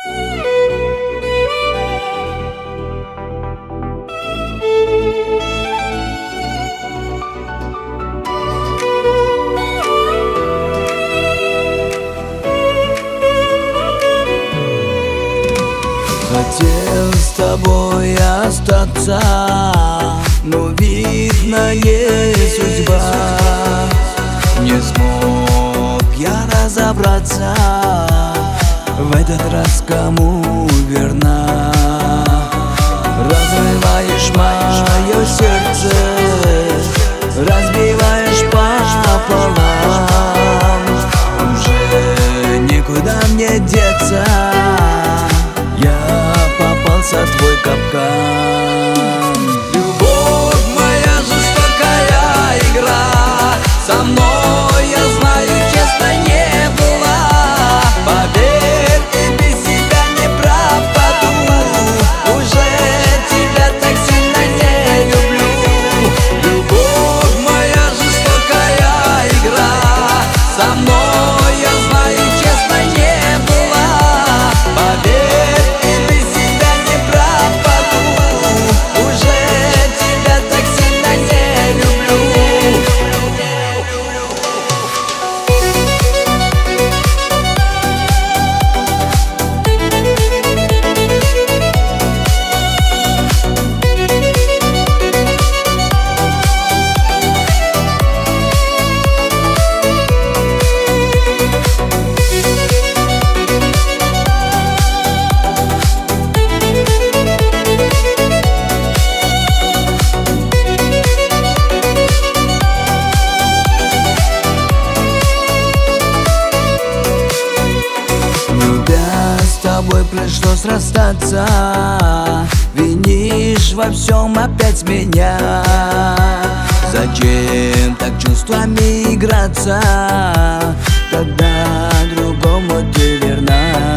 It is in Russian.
Хотел с тобой остаться, но видно не судьба. Не смог я разобраться в этот раз, кому верна. Разрываешь мое сердце, разбиваешь пополам. Уже никуда мне деться, я попался в твой капкан. Любовь моя жестокая игра, со мной, я знаю, честно не была. Поверь, и без тебя не пропаду. Уже тебя так сильно не люблю. Любовь моя жестокая игра, со мной, я знаю, честно не была. Поверь, пришлось расстаться. Винишь во всем опять меня. Зачем так чувствами играться, когда другому ты верна?